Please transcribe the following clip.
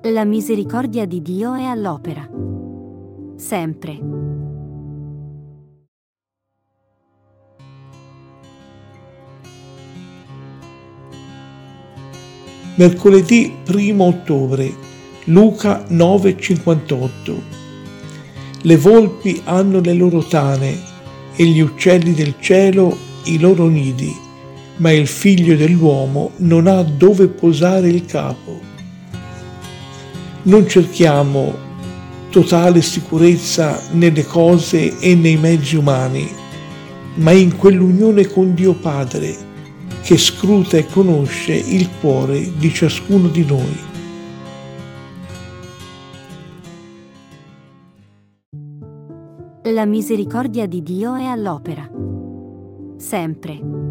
La misericordia di Dio è all'opera. Sempre. Mercoledì 1 ottobre, Luca 9,58. Le volpi hanno le loro tane e gli uccelli del cielo i loro nidi, ma il figlio dell'uomo non ha dove posare il capo. Non cerchiamo totale sicurezza nelle cose e nei mezzi umani, ma in quell'unione con Dio Padre, che scruta e conosce il cuore di ciascuno di noi. La misericordia di Dio è all'opera. Sempre.